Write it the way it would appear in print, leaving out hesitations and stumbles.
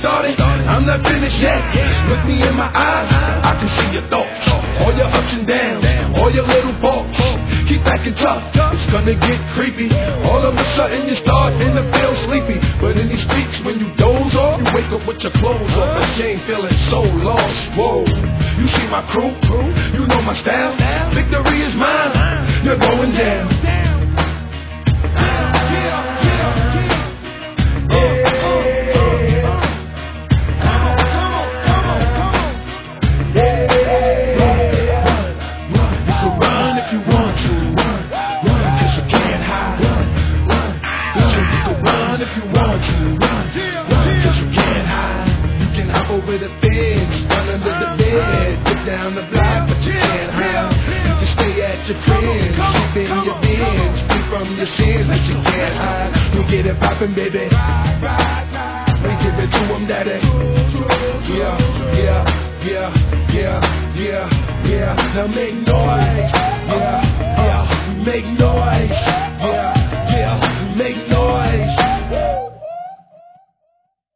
started, I'm not finished yet. Look me in my eyes, I can see your thoughts, all your ups and downs, all your little faults. Keep acting tough, it's gonna get creepy. All of a sudden you start to feel sleepy. But in these streets when you doze off, you wake up with your clothes off, and you ain't feeling so lost. Whoa, you see my crew, you know my style. Victory is mine, you're going down. Over the fence, run under the bed, get down the block, but you can't hide. You can stay at your crib, sleep in your bins, free from your sins, but you can't hide. You get it poppin', baby. We give it to 'em, daddy. Yeah, yeah, yeah, yeah, yeah, yeah. Now make noise. Yeah, yeah, make noise.